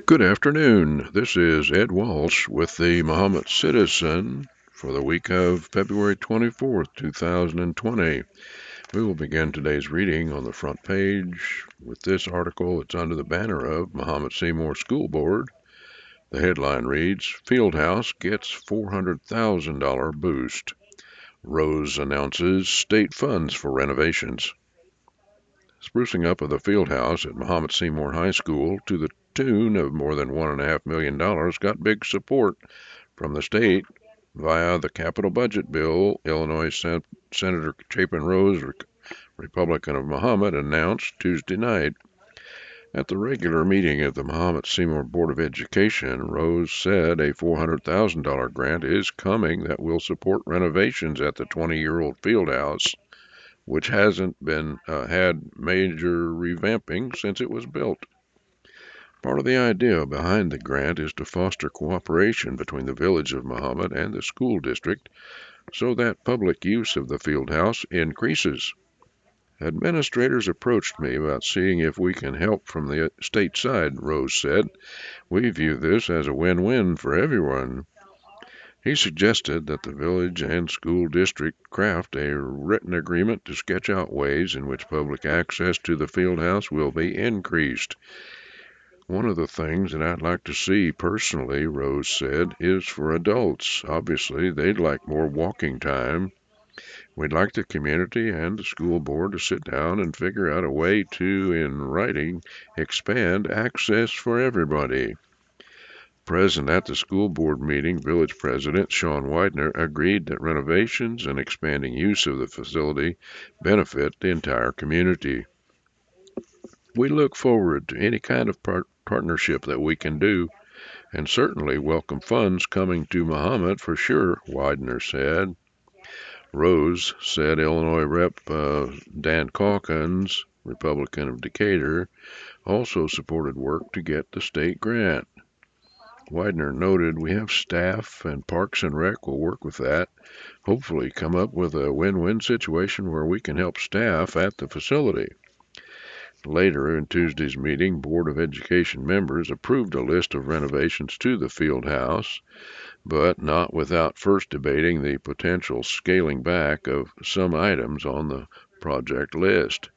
Good afternoon. This is Ed Walsh with the Mahomet Citizen for the week of February 24th, 2020. We will begin today's reading on the front page with this article. It's under the banner of Mahomet Seymour School Board. The headline reads, Fieldhouse gets $400,000 boost. Rose announces state funds for renovations. Sprucing up of the Fieldhouse at Mahomet Seymour High School to the tune of more than $1.5 million got big support from the state via the capital budget bill. Illinois Senator Chapin Rose, Republican of Mahomet, announced Tuesday night. At the regular meeting of the Mahomet Seymour Board of Education, Rose said a $400,000 grant is coming that will support renovations at the 20-year-old Fieldhouse, which hasn't been had major revamping since it was built. Part of the idea behind the grant is to foster cooperation between the village of Mahomet and the school district so that public use of the Fieldhouse increases. Administrators approached me about seeing if we can help from the state side, Rose said. We view this as a win-win for everyone. He suggested that the village and school district craft a written agreement to sketch out ways in which public access to the Fieldhouse will be increased. One of the things that I'd like to see personally, Rose said, is for adults. Obviously, they'd like more walking time. We'd like the community and the school board to sit down and figure out a way to, in writing, expand access for everybody. Present at the school board meeting, Village President Sean Widener agreed that renovations and expanding use of the facility benefit the entire community. We look forward to any kind of partnership that we can do, and certainly welcome funds coming to Mahomet for sure, Widener said. Rose said Illinois Rep. Dan Calkins, Republican of Decatur, also supported work to get the state grant. Widener noted we have staff and Parks and Rec will work with that, hopefully come up with a win-win situation where we can help staff at the facility. Later in Tuesday's meeting, Board of Education members approved a list of renovations to the Fieldhouse, but not without first debating the potential scaling back of some items on the project list.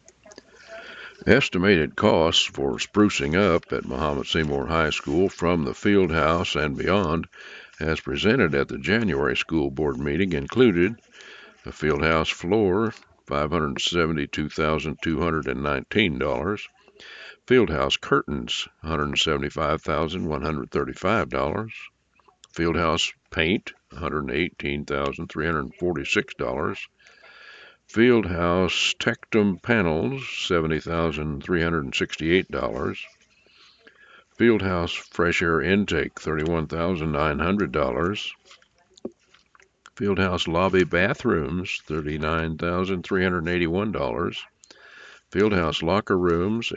Estimated costs for sprucing up at Mahomet Seymour High School from the Fieldhouse and beyond, as presented at the January school board meeting, included the Fieldhouse floor, $572,219, Fieldhouse curtains, $175,135, Fieldhouse paint, $118,346, Fieldhouse Tectum panels, $70,368. Fieldhouse fresh air intake, $31,900. Fieldhouse lobby bathrooms, $39,381. Fieldhouse locker rooms,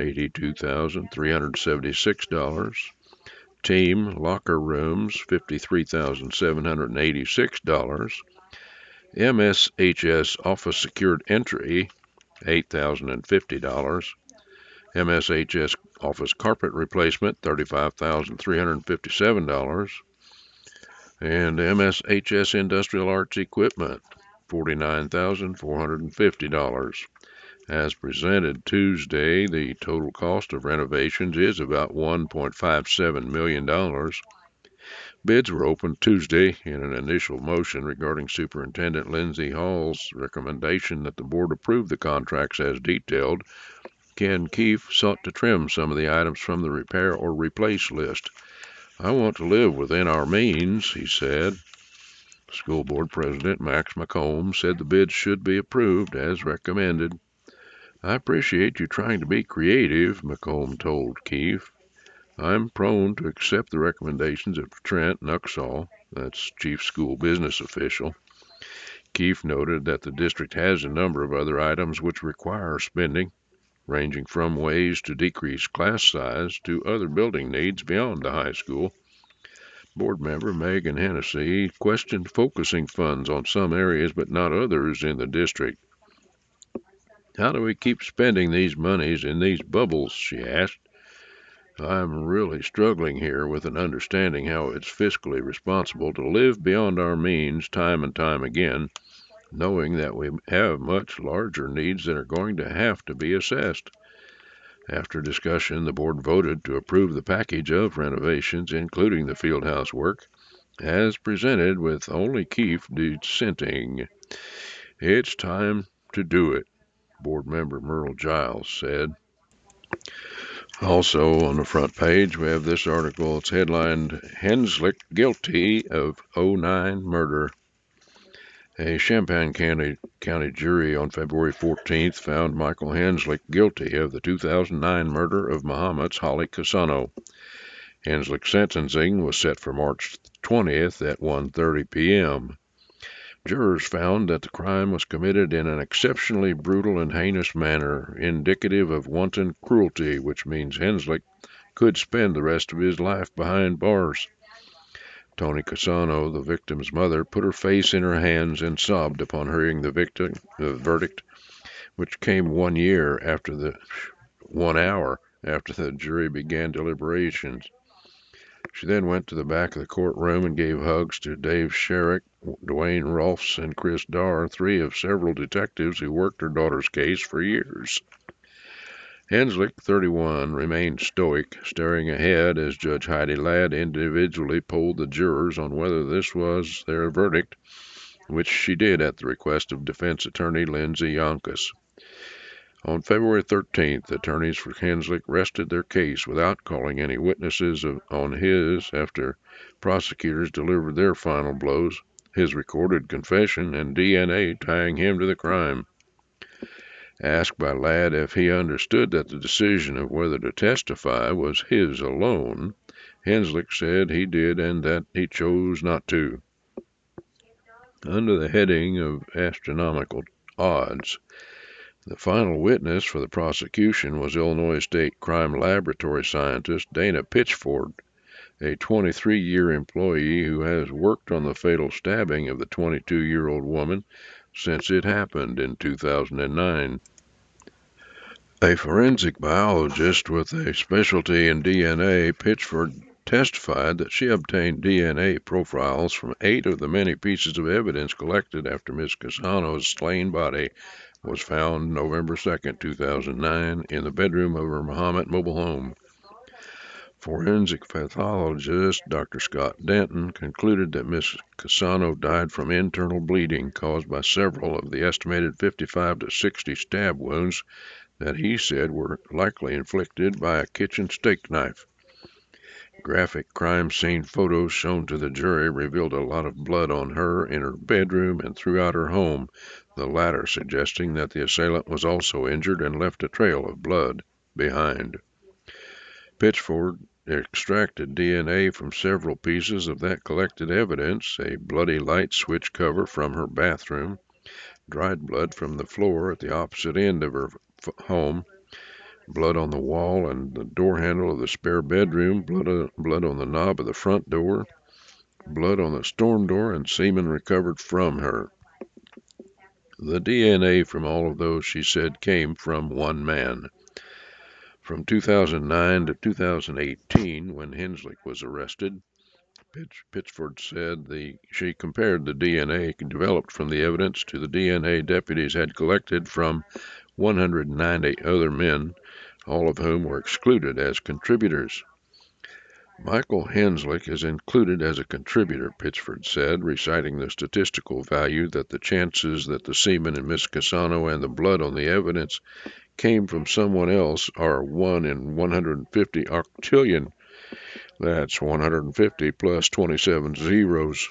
$82,376. Team locker rooms, $53,786. MSHS office secured entry, $8,050. MSHS office carpet replacement, $35,357. And MSHS industrial arts equipment, $49,450. As presented Tuesday, the total cost of renovations is about $1.57 million. Bids were opened Tuesday in an initial motion regarding Superintendent Lindsay Hall's recommendation that the board approve the contracts as detailed. Ken Keefe sought to trim some of the items from the repair or replace list. I want to live within our means, he said. School board president Max McComb said the bids should be approved as recommended. I appreciate you trying to be creative, McComb told Keefe. I'm prone to accept the recommendations of Trent Nuxall, that's chief school business official. Keefe noted that the district has a number of other items which require spending, ranging from ways to decrease class size to other building needs beyond the high school. Board member Megan Hennessy questioned focusing funds on some areas but not others in the district. How do we keep spending these monies in these bubbles, she asked. I'm really struggling here with an understanding how it's fiscally responsible to live beyond our means time and time again, knowing that we have much larger needs that are going to have to be assessed. After discussion, the board voted to approve the package of renovations, including the fieldhouse work, as presented, with only Keefe dissenting. It's time to do it, board member Merle Giles said. Also on the front page, we have this article. It's headlined, Henslick Guilty of '09 Murder. A Champaign County jury on February 14th found Michael Henslick guilty of the 2009 murder of Mahomet's Holly Cassano. Henslick's sentencing was set for March 20th at 1:30 p.m. Jurors found that the crime was committed in an exceptionally brutal and heinous manner, indicative of wanton cruelty, which means Henslick could spend the rest of his life behind bars. Tony Cassano, the victim's mother, put her face in her hands and sobbed upon hearing the verdict, which came 1 hour after the jury began deliberations. She then went to the back of the courtroom and gave hugs to Dave Sherrick, Dwayne Rolfs, and Chris Darr, three of several detectives who worked her daughter's case for years. Henslick, 31, remained stoic, staring ahead as Judge Heidi Ladd individually polled the jurors on whether this was their verdict, which she did at the request of defense attorney Lindsay Yonkis. On February 13th, attorneys for Henslick rested their case without calling any witnesses on his after prosecutors delivered their final blows, his recorded confession, and DNA tying him to the crime. Asked by Ladd if he understood that the decision of whether to testify was his alone, Henslick said he did and that he chose not to. Under the heading of astronomical odds, the final witness for the prosecution was Illinois State Crime Laboratory scientist Dana Pitchford, a 23-year employee who has worked on the fatal stabbing of the 22-year-old woman since it happened in 2009. A forensic biologist with a specialty in DNA, Pitchford testified that she obtained DNA profiles from 8 of the many pieces of evidence collected after Ms. Cassano's slain body was found November 2, 2009, in the bedroom of her Mahomet mobile home. Forensic pathologist Dr. Scott Denton concluded that Ms. Cassano died from internal bleeding caused by several of the estimated 55 to 60 stab wounds that he said were likely inflicted by a kitchen steak knife. Graphic crime scene photos shown to the jury revealed a lot of blood on her in her bedroom and throughout her home, the latter suggesting that the assailant was also injured and left a trail of blood behind. Pitchford extracted DNA from several pieces of that collected evidence, a bloody light switch cover from her bathroom, dried blood from the floor at the opposite end of her home, blood on the wall and the door handle of the spare bedroom, blood on the knob of the front door, blood on the storm door, and semen recovered from her. The DNA from all of those, she said, came from one man. From 2009 to 2018, when Henslick was arrested, Pitchford said she compared the DNA developed from the evidence to the DNA deputies had collected from 190 other men, all of whom were excluded as contributors. Michael Henslick is included as a contributor, Pitchford said, reciting the statistical value that the chances that the semen in Miss Cassano and the blood on the evidence came from someone else are 1 in 150 octillion. That's 150 plus 27 zeros.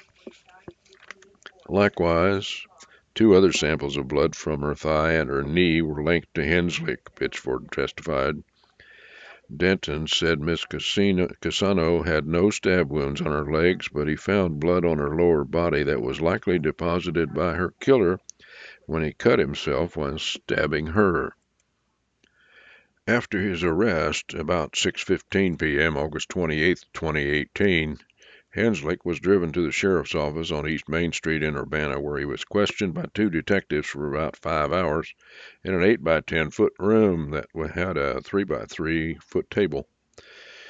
Likewise, 2 other samples of blood from her thigh and her knee were linked to Henslick, Pitchford testified. Denton said Miss Cassano had no stab wounds on her legs, but he found blood on her lower body that was likely deposited by her killer when he cut himself while stabbing her. After his arrest, about 6:15 p.m., August 28, 2018, Henslick was driven to the sheriff's office on East Main Street in Urbana, where he was questioned by 2 detectives for about 5 hours in an 8 by 10 foot room that had a 3 by 3 foot table.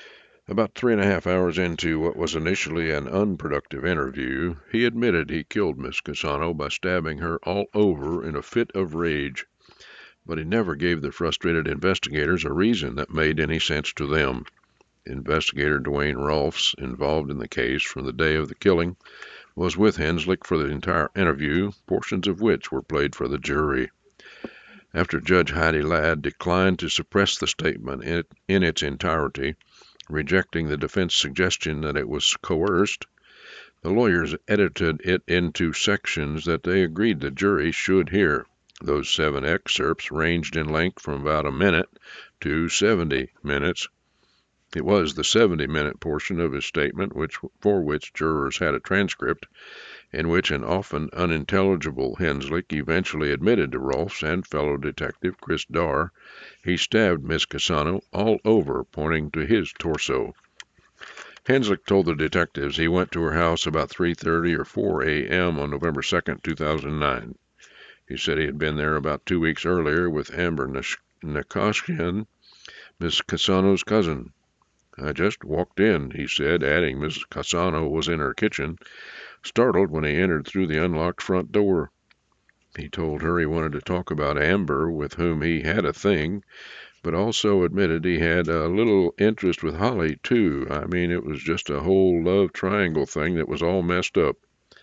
About 3.5 hours into what was initially an unproductive interview, he admitted he killed Miss Cassano by stabbing her all over in a fit of rage, but he never gave the frustrated investigators a reason that made any sense to them. Investigator Dwayne Rolfs, involved in the case from the day of the killing, was with Henslick for the entire interview, portions of which were played for the jury. After Judge Heidi Ladd declined to suppress the statement in its entirety, rejecting the defense suggestion that it was coerced, the lawyers edited it into sections that they agreed the jury should hear. Those 7 excerpts ranged in length from about a minute to 70 minutes. It was the 70-minute portion of his statement for which jurors had a transcript, in which an often unintelligible Henslick eventually admitted to Rolfs and fellow detective Chris Darr he stabbed Miss Cassano all over, pointing to his torso. Henslick told the detectives he went to her house about 3:30 or 4 a.m. on November 2, 2009. He said he had been there about 2 weeks earlier with Amber Nakashkian, Miss Cassano's cousin. I just walked in, he said, adding Miss Cassano was in her kitchen, startled when he entered through the unlocked front door. He told her he wanted to talk about Amber, with whom he had a thing, but also admitted he had a little interest with Holly, too. I mean, it was just a whole love triangle thing that was all messed up.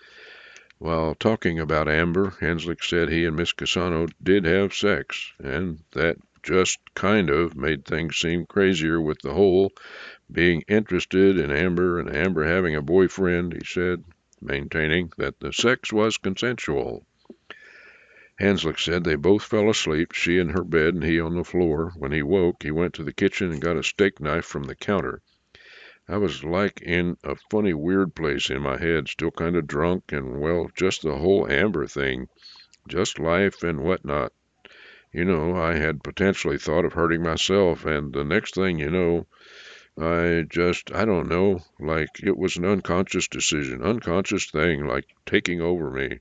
While talking about Amber, Henslick said he and Miss Cassano did have sex, and that just kind of made things seem crazier with the whole being interested in Amber and Amber having a boyfriend, he said, maintaining that the sex was consensual. Henslick said they both fell asleep, she in her bed and he on the floor. When he woke, he went to the kitchen and got a steak knife from the counter. I was like in a funny, weird place in my head, still kind of drunk, and, well, just the whole Amber thing, just life and whatnot. You know, I had potentially thought of hurting myself, and the next thing you know, I don't know, like it was an unconscious decision, unconscious thing, like taking over me.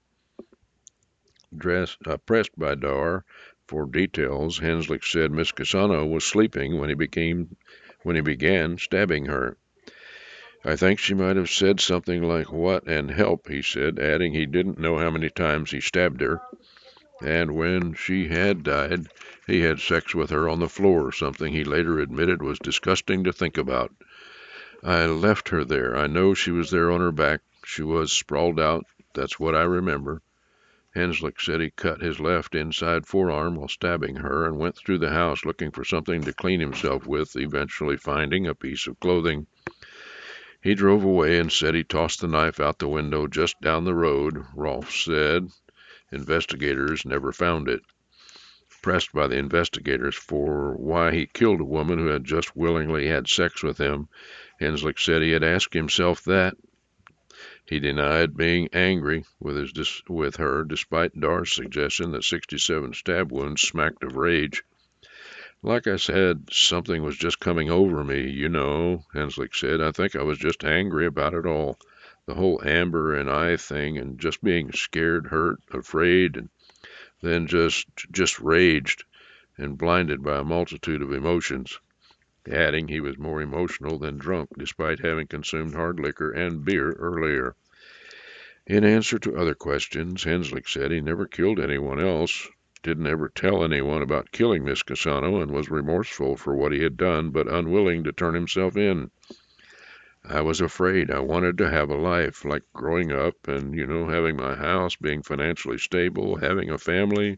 Pressed by Darr for details, Henslick said Miss Cassano was sleeping when he began stabbing her. I think she might have said something like what and help, he said, adding he didn't know how many times he stabbed her. And when she had died, he had sex with her on the floor, something he later admitted was disgusting to think about. I left her there. I know she was there on her back. She was sprawled out. That's what I remember. Henslick said he cut his left inside forearm while stabbing her and went through the house looking for something to clean himself with, eventually finding a piece of clothing. He drove away and said he tossed the knife out the window just down the road. Rolfs said investigators never found it. Pressed by the investigators for why he killed a woman who had just willingly had sex with him, Henslick said he had asked himself that. He denied being angry with her, despite Darr's suggestion that 67 stab wounds smacked of rage. Like I said, something was just coming over me, you know, Henslick said. I think I was just angry about it all. The whole Amber and I thing, and just being scared, hurt, afraid, and then just raged and blinded by a multitude of emotions. Adding he was more emotional than drunk, despite having consumed hard liquor and beer earlier. In answer to other questions, Henslick said he never killed anyone else, didn't ever tell anyone about killing Miss Cassano, and was remorseful for what he had done, but unwilling to turn himself in. I was afraid. I wanted to have a life, like growing up and, having my house, being financially stable, having a family.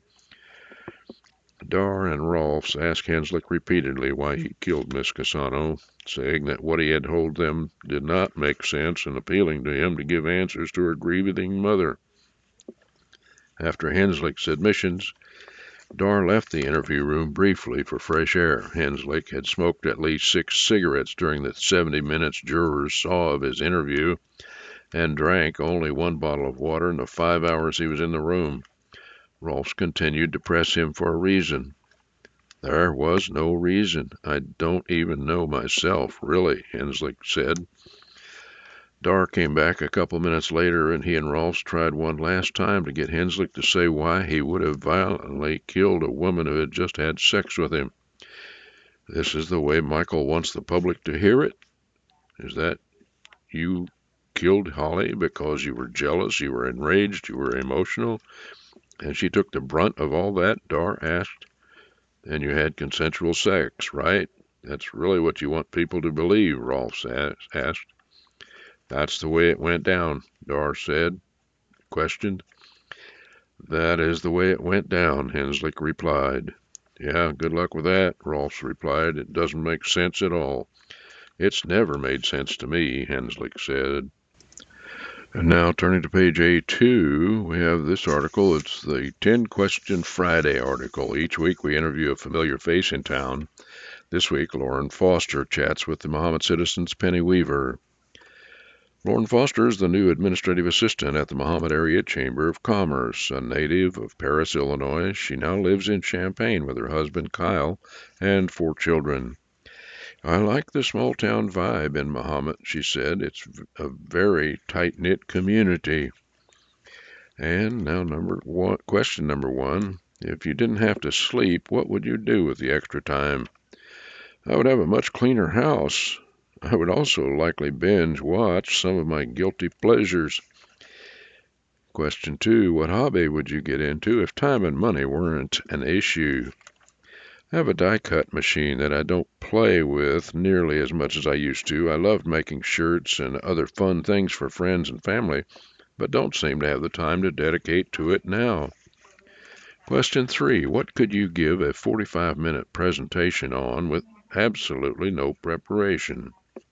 Darr and Rolfs asked Henslick repeatedly why he killed Miss Cassano, saying that what he had told them did not make sense and appealing to him to give answers to her grieving mother. After Henslick's admissions, Darr left the interview room briefly for fresh air. Henslick had smoked at least 6 cigarettes during the 70 minutes jurors saw of his interview and drank only 1 bottle of water in the 5 hours he was in the room. Rolfs continued to press him for a reason. There was no reason. I don't even know myself, really, Henslick said. Darr came back a couple minutes later, and he and Rolfs tried one last time to get Henslick to say why he would have violently killed a woman who had just had sex with him. This is the way Michael wants the public to hear it? Is that you killed Holly because you were jealous, you were enraged, you were emotional, and she took the brunt of all that?" Dar asked. "And you had consensual sex, right? That's really what you want people to believe," Rolfs asked. "That's the way it went down," Dar questioned. "That is the way it went down," Henslick replied. "Yeah, good luck with that," Rolfs replied. "It doesn't make sense at all." "It's never made sense to me," Henslick said. And now turning to page A2, we have this article. It's the 10 Question Friday article. Each week we interview a familiar face in town. This week, Lauren Foster chats with the Mahomet Citizens' Penny Weaver. Lauren Foster is the new administrative assistant at the Mahomet Area Chamber of Commerce. A native of Paris, Illinois, she now lives in Champaign with her husband, Kyle, and 4 children. "I like the small-town vibe in Mahomet," she said. "It's a very tight-knit community." And now question number 1. If you didn't have to sleep, what would you do with the extra time? "I would have a much cleaner house. I would also likely binge watch some of my guilty pleasures." Question 2. What hobby would you get into if time and money weren't an issue? "I have a die-cut machine that I don't play with nearly as much as I used to. I loved making shirts and other fun things for friends and family, but don't seem to have the time to dedicate to it now." Question 3. What could you give a 45-minute presentation on with absolutely no preparation?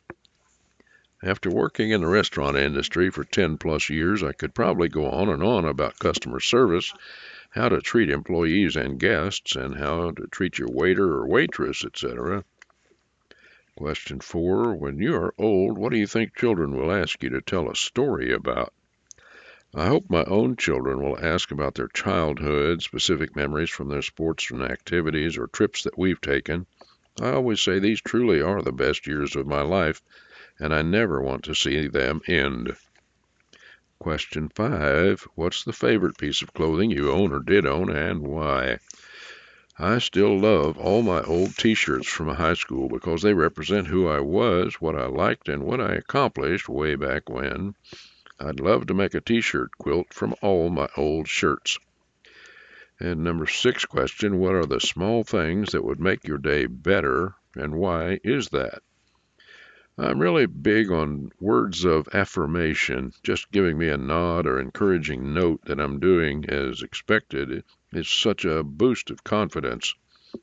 "After working in the restaurant industry for 10+ years, I could probably go on and on about customer service, how to treat employees and guests, and how to treat your waiter or waitress, etc." Question 4. When you are old, what do you think children will ask you to tell a story about? "I hope my own children will ask about their childhood, specific memories from their sports and activities or trips that we've taken. I always say these truly are the best years of my life, and I never want to see them end." Question 5. What's the favorite piece of clothing you own or did own, and why? "I still love all my old t-shirts from high school because they represent who I was, what I liked, and what I accomplished way back when. I'd love to make a t-shirt quilt from all my old shirts." And number 6 question, what are the small things that would make your day better, and why is that? I'm really big on words of affirmation. Just giving me a nod or encouraging note that I'm doing as expected is such a boost of confidence.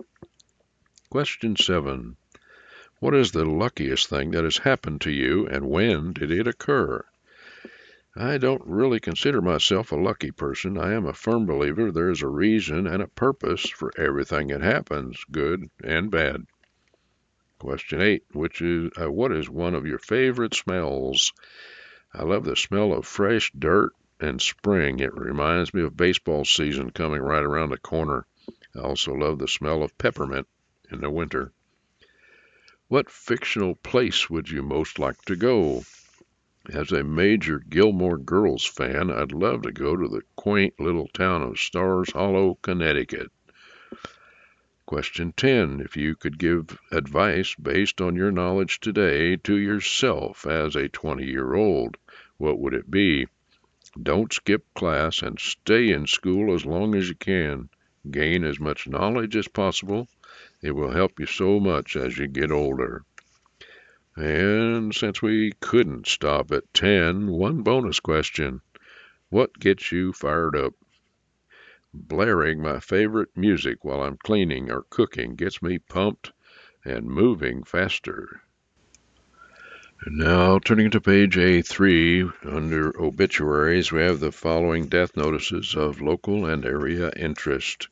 Question 7. What is the luckiest thing that has happened to you, and when did it occur? I don't really consider myself a lucky person. I am a firm believer there is a reason and a purpose for everything that happens, good and bad. Question 8. What is one of your favorite smells? I love the smell of fresh dirt and spring. It reminds me of baseball season coming right around the corner. I also love the smell of peppermint in the winter. What fictional place would you most like to go? As a major Gilmore Girls fan, I'd love to go to the quaint little town of Stars Hollow, Connecticut. Question 10. If you could give advice based on your knowledge today to yourself as a 20-year-old, what would it be? Don't skip class and stay in school as long as you can. Gain as much knowledge as possible. It will help you so much as you get older. And since we couldn't stop at 10, one bonus question. What gets you fired up? Blaring my favorite music while I'm cleaning or cooking gets me pumped and moving faster. And now, turning to page A3, under obituaries, we have the following death notices of local and area interest.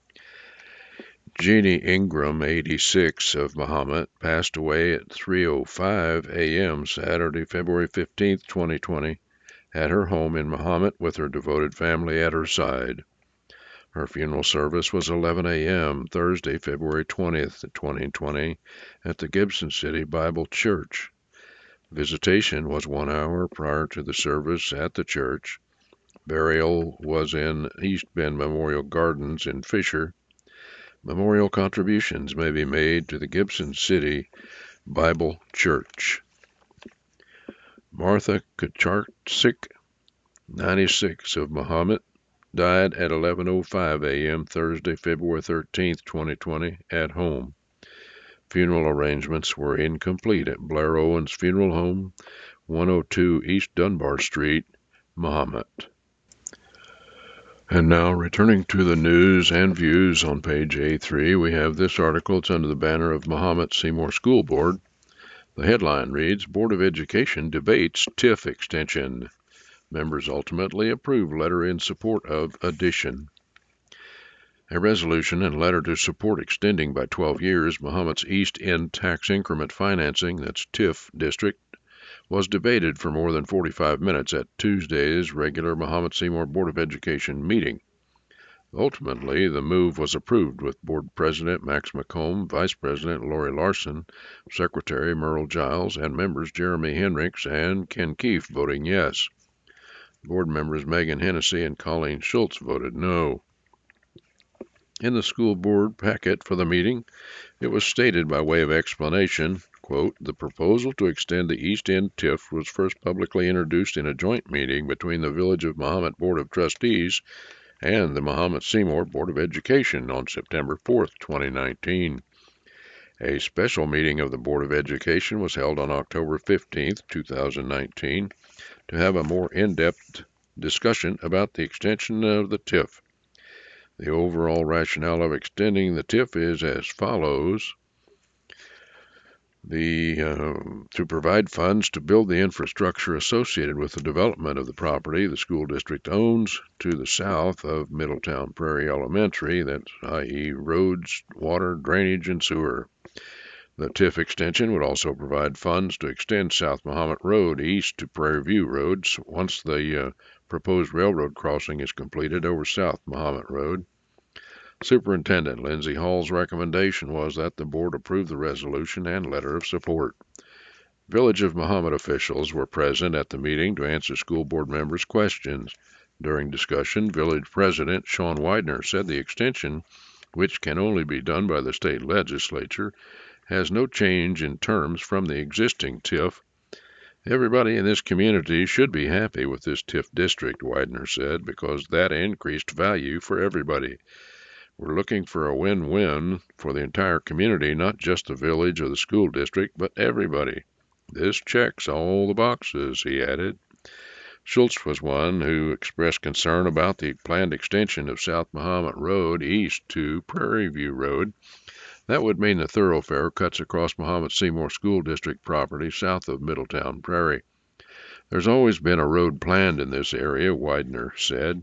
Jeannie Ingram, 86, of Mahomet, passed away at 3:05 a.m. Saturday, February 15, 2020, at her home in Mahomet with her devoted family at her side. Her funeral service was 11 a.m. Thursday, February 20th, 2020, at the Gibson City Bible Church. Visitation was 1 hour prior to the service at the church. Burial was in East Bend Memorial Gardens in Fisher. Memorial contributions may be made to the Gibson City Bible Church. Martha Kacharczyk, 96, of Mahomet, died at 11:05 a.m. Thursday, February 13, 2020, at home. Funeral arrangements were incomplete at Blair Owens Funeral Home, 102 East Dunbar Street, Mahomet. And now, returning to the news and views on page A3, we have this article. It's under the banner of Mahomet Seymour School Board. The headline reads, Board of Education debates TIF extension. Members ultimately approve letter in support of addition. A resolution and letter to support extending by 12 years Mahomet's East End tax increment financing, that's TIF district, was debated for more than 45 minutes at Tuesday's regular Mahomet Seymour Board of Education meeting. Ultimately, the move was approved with Board President Max McComb, Vice President Lori Larson, Secretary Merle Giles, and members Jeremy Henricks and Ken Keefe voting yes. Board members Megan Hennessy and Colleen Schultz voted no. In the school board packet for the meeting, it was stated by way of explanation, quote, the proposal to extend the East End TIF was first publicly introduced in a joint meeting between the Village of Mahomet Board of Trustees and the Mahomet Seymour Board of Education on September 4, 2019. A special meeting of the Board of Education was held on October 15, 2019, to have a more in-depth discussion about the extension of the TIF. The overall rationale of extending the TIF is as follows. To provide funds to build the infrastructure associated with the development of the property the school district owns to the south of Middletown Prairie Elementary, that's i.e. roads, water, drainage, and sewer. The TIF extension would also provide funds to extend South Mahomet Road east to Prairie View Roads once the proposed railroad crossing is completed over South Mahomet Road. Superintendent Lindsay Hall's recommendation was that the board approve the resolution and letter of support. Village of Mahomet officials were present at the meeting to answer school board members' questions. During discussion, Village President Sean Widener said the extension, which can only be done by the state legislature, has no change in terms from the existing TIF. Everybody in this community should be happy with this TIF district, Widener said, because that increased value for everybody. We're looking for a win-win for the entire community, not just the village or the school district, but everybody. This checks all the boxes, he added. Schultz was one who expressed concern about the planned extension of South Mahomet Road east to Prairie View Road. That would mean the thoroughfare cuts across Mahomet Seymour School District property south of Middletown Prairie. There's always been a road planned in this area, Widener said.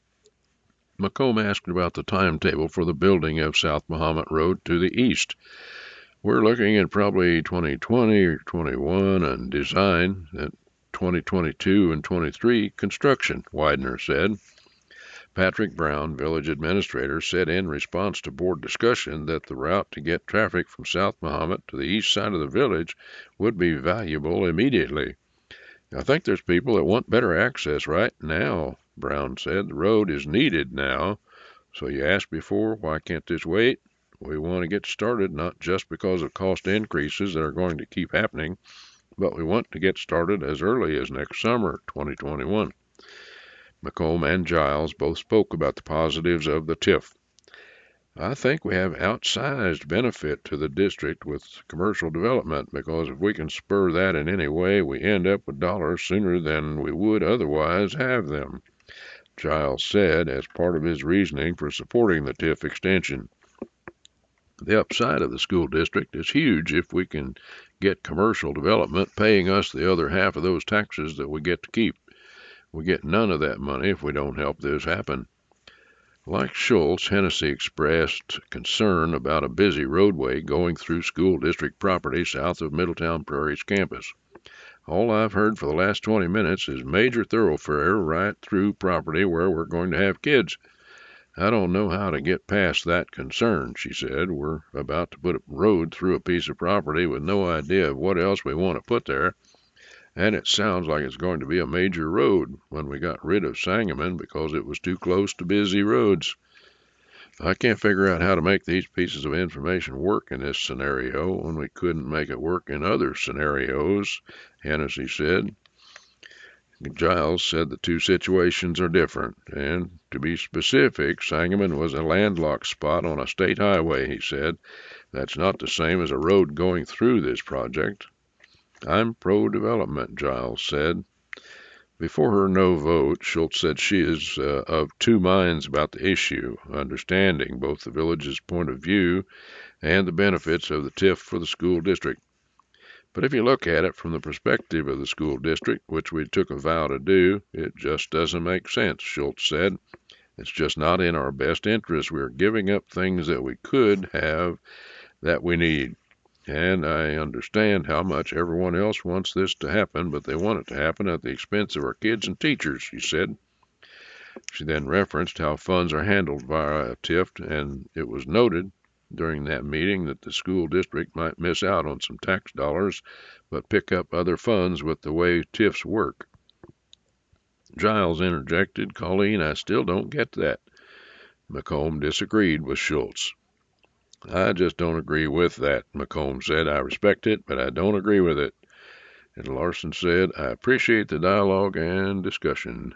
McComb asked about the timetable for the building of South Mahomet Road to the east. We're looking at probably 2020 or 21 and design, at 2022 and 23 construction, Widener said. Patrick Brown, village administrator, said in response to board discussion that the route to get traffic from South Mahomet to the east side of the village would be valuable immediately. I think there's people that want better access right now, Brown said. The road is needed now. So you asked before, why can't this wait? We want to get started, not just because of cost increases that are going to keep happening, but we want to get started as early as next summer, 2021. McComb and Giles both spoke about the positives of the TIF. I think we have outsized benefit to the district with commercial development, because if we can spur that in any way, we end up with dollars sooner than we would otherwise have them, Giles said as part of his reasoning for supporting the TIF extension. The upside of the school district is huge if we can get commercial development paying us the other half of those taxes that we get to keep. We get none of that money if we don't help this happen. Like Schultz, Hennessy expressed concern about a busy roadway going through school district property south of Middletown Prairie's campus. All I've heard for the last 20 minutes is major thoroughfare right through property where we're going to have kids. I don't know how to get past that concern, she said. We're about to put a road through a piece of property with no idea of what else we want to put there. And it sounds like it's going to be a major road when we got rid of Sangamon because it was too close to busy roads. I can't figure out how to make these pieces of information work in this scenario when we couldn't make it work in other scenarios, Hennessy said. Giles said the two situations are different, and to be specific, Sangamon was a landlocked spot on a state highway, he said. That's not the same as a road going through this project. I'm pro-development, Giles said. Before her no vote, Schultz said she is of two minds about the issue, understanding both the village's point of view and the benefits of the TIF for the school district. But if you look at it from the perspective of the school district, which we took a vow to do, it just doesn't make sense, Schultz said. It's just not in our best interest. We're giving up things that we could have that we need. And I understand how much everyone else wants this to happen, but they want it to happen at the expense of our kids and teachers, she said. She then referenced how funds are handled via TIF, and it was noted during that meeting that the school district might miss out on some tax dollars, but pick up other funds with the way TIFs work. Giles interjected, Colleen, I still don't get that. McComb disagreed with Schultz. I just don't agree with that, McComb said. I respect it, but I don't agree with it. And Larson said, I appreciate the dialogue and discussion.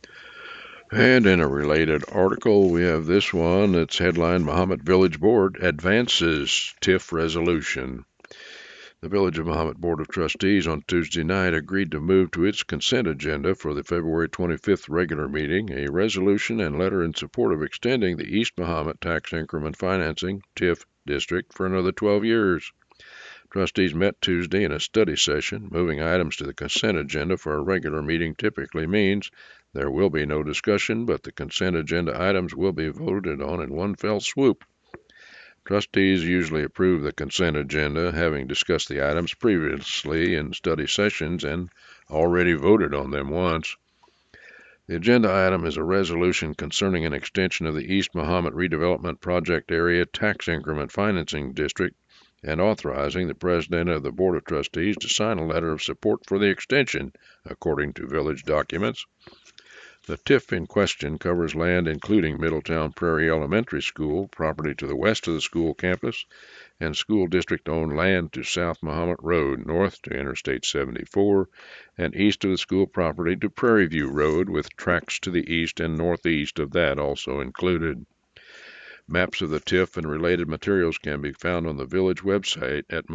And in a related article, we have this one. It's headlined, Mahomet Village Board Advances TIF Resolution. The Village of Mahomet Board of Trustees on Tuesday night agreed to move to its consent agenda for the February 25th regular meeting a resolution and letter in support of extending the East Mahomet Tax Increment Financing TIF district for another 12 years. Trustees met Tuesday in a study session. Moving items to the consent agenda for a regular meeting typically means there will be no discussion, but the consent agenda items will be voted on in one fell swoop. Trustees usually approve the consent agenda, having discussed the items previously in study sessions and already voted on them once. The agenda item is a resolution concerning an extension of the East Mahomet Redevelopment Project Area Tax Increment Financing District and authorizing the President of the Board of Trustees to sign a letter of support for the extension, according to village documents. The TIF in question covers land including Middletown Prairie Elementary School, property to the west of the school campus, and school district-owned land to South Mahomet Road, north to Interstate 74, and east of the school property to Prairie View Road, with tracts to the east and northeast of that also included. Maps of the TIF and related materials can be found on the village website at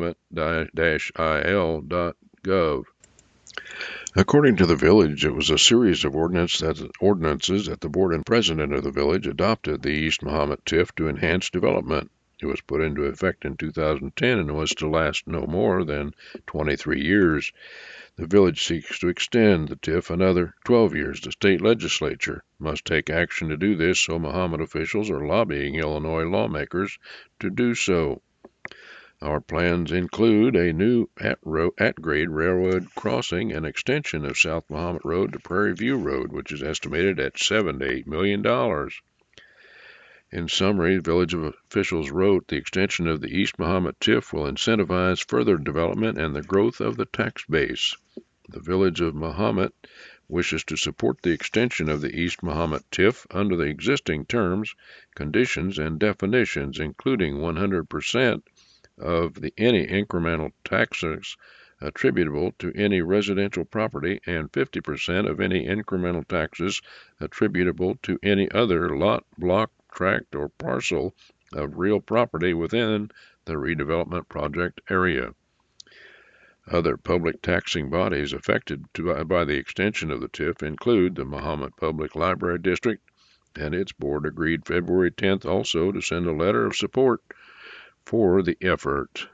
mahomet-il.gov. According to the village, it was a series of ordinances that the board and president of the village adopted the East Mahomet TIF to enhance development. It was put into effect in 2010 and was to last no more than 23 years. The village seeks to extend the TIF another 12 years. The state legislature must take action to do this, so Mahomet officials are lobbying Illinois lawmakers to do so. Our plans include a new at-grade railroad crossing and extension of South Mahomet Road to Prairie View Road, which is estimated at $7 to $8 million. In summary, village officials wrote, the extension of the East Mahomet TIF will incentivize further development and the growth of the tax base. The village of Mahomet wishes to support the extension of the East Mahomet TIF under the existing terms, conditions, and definitions, including 100% of any incremental taxes attributable to any residential property and 50% of any incremental taxes attributable to any other lot, block, tract, or parcel of real property within the redevelopment project area. Other public taxing bodies affected by the extension of the TIF include the Mahomet Public Library District, and its board agreed February 10th also to send a letter of support for the effort.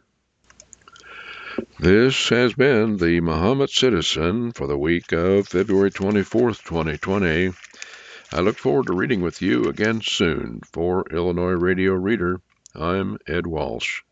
This has been the Mahomet Citizen for the week of February 24th, 2020. I look forward to reading with you again soon. For Illinois Radio Reader, I'm Ed Walsh.